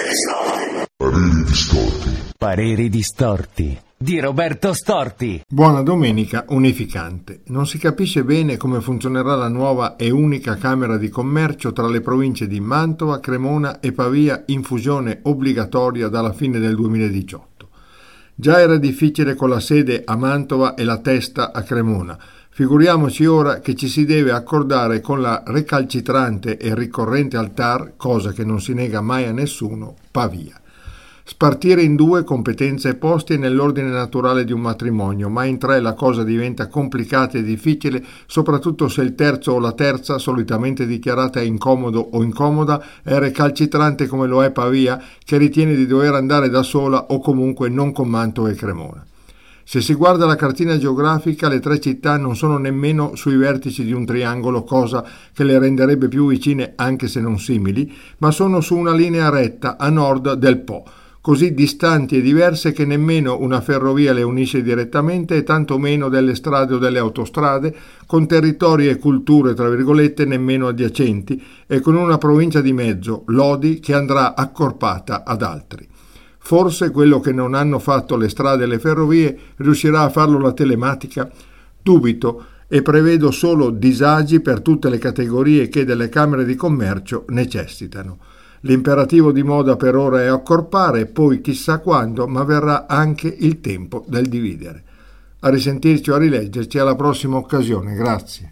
Pareri distorti. Pareri distorti di Roberto Storti. Buona domenica unificante. Non si capisce bene come funzionerà la nuova e unica Camera di Commercio tra le province di Mantova, Cremona e Pavia in fusione obbligatoria dalla fine del 2018. Già era difficile con la sede a Mantova e la testa a Cremona. Figuriamoci ora che ci si deve accordare con la recalcitrante e ricorrente al TAR, cosa che non si nega mai a nessuno, Pavia. Spartire in due competenze e posti è nell'ordine naturale di un matrimonio, ma in tre la cosa diventa complicata e difficile, soprattutto se il terzo o la terza, solitamente dichiarata incomodo o incomoda, è recalcitrante come lo è Pavia, che ritiene di dover andare da sola o comunque non con Mantova e Cremona. Se si guarda la cartina geografica, le tre città non sono nemmeno sui vertici di un triangolo, cosa che le renderebbe più vicine anche se non simili, ma sono su una linea retta a nord del Po, così distanti e diverse che nemmeno una ferrovia le unisce direttamente e tanto meno delle strade o delle autostrade, con territori e culture, tra virgolette, nemmeno adiacenti, e con una provincia di mezzo, Lodi, che andrà accorpata ad altri. Forse quello che non hanno fatto le strade e le ferrovie riuscirà a farlo la telematica? Dubito e prevedo solo disagi per tutte le categorie che delle camere di commercio necessitano. L'imperativo di moda per ora è accorpare, poi chissà quando, ma verrà anche il tempo del dividere. A risentirci o a rileggerci alla prossima occasione. Grazie.